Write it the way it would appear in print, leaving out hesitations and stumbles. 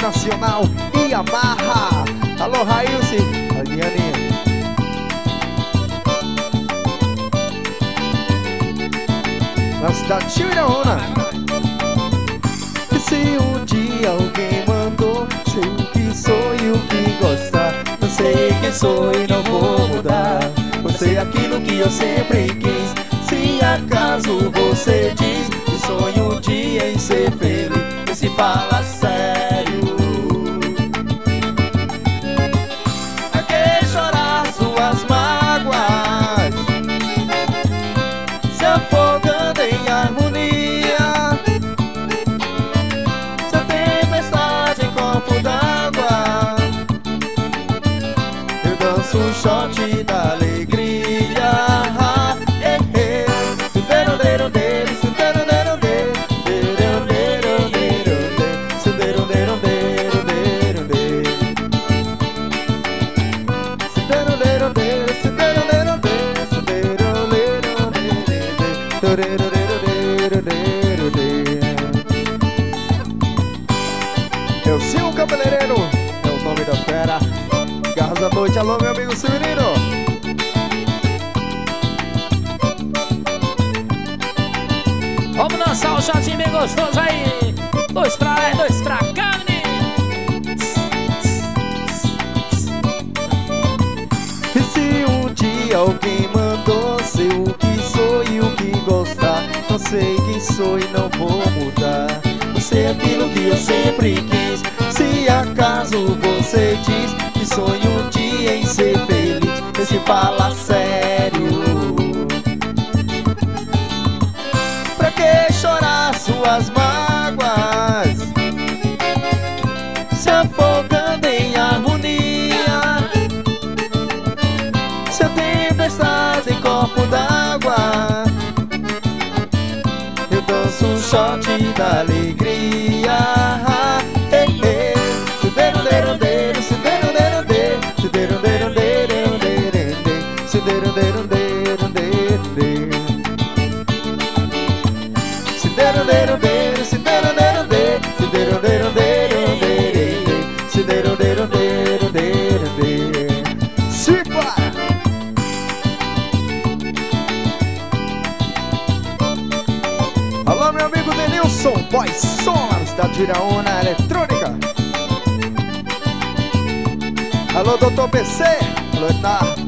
nacional Yamaha. Alô, Railce, Ariane. Na cidade de Tirona. E se um dia alguém mandou, sei o que sou e o que gostar. Não sei quem sou e não vou mudar. Você é aquilo que eu sempre quis. Se acaso você diz que sonho um dia em ser feliz, e se fala sério, pra que chorar suas mágoas, se afogando em harmonia? Se a tempestade em copo d'água, eu danço um shot da alegria. Eu sou o cabeleireiro, é o nome da fera. Garras da noite, alô meu amigo Severino. Vamos dançar um shotinho bem gostoso aí. Dois pra lá e dois pra cá, menino. E se um dia alguém mandou, sei o que sou e o que gostar. Não sei quem sou e não vou mudar. Você é aquilo que eu sempre quis. Se acaso você diz que sonho um dia em ser feliz, e se fala sério, pra que chorar suas mágoas, se afogando em harmonia? Se a tempestade em copo d'água, eu danço um shot da alegria. Alô meu amigo Denilson, Boy Sons da Tirona Eletrônica. Alô doutor PC, alô Eduardo.